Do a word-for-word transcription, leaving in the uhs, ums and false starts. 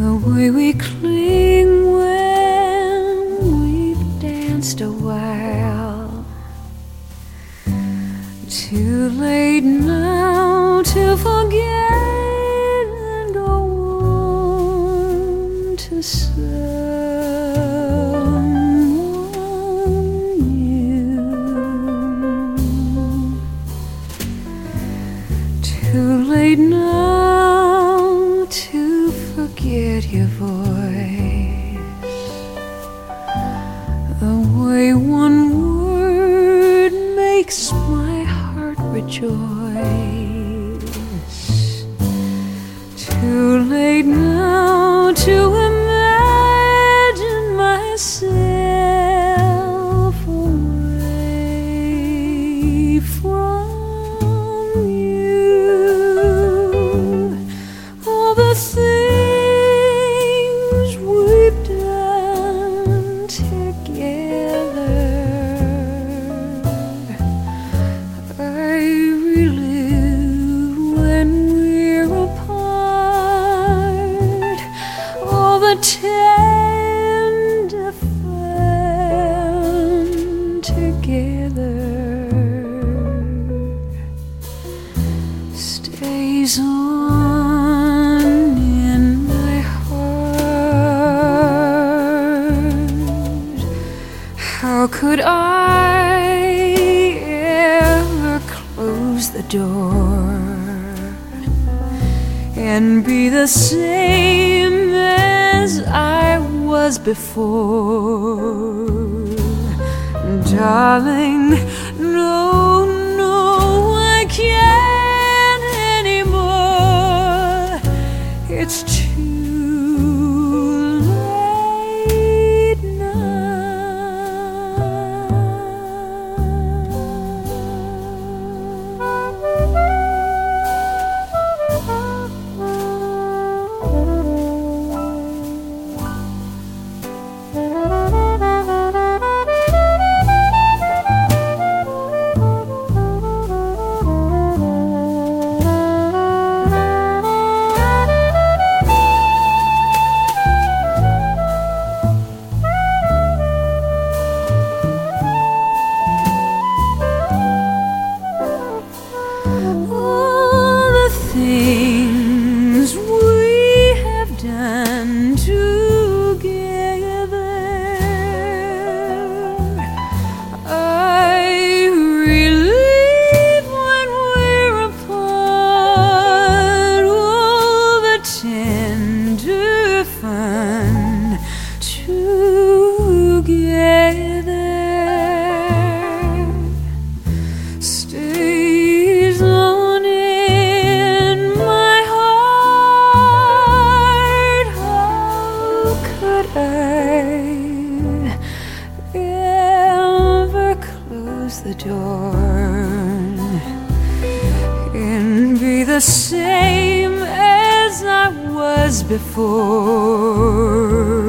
The way we cling when we've danced a while. Too late now to forget and go on to someone new. Too late now to forget your voice. The way one word makes my heart rejoice. Too late now to imagine myself away from you. All the things we've done together, I relive when we're apart. All the tender fun together stays on in my heart. How could I ever close the door and be the same as I was before? Darling, no, no, I can't anymore. It's too late things we have done together, I relive when we're apart. All the tender fun together stays on in my heart. How could I ever close the door and be the same as I was before?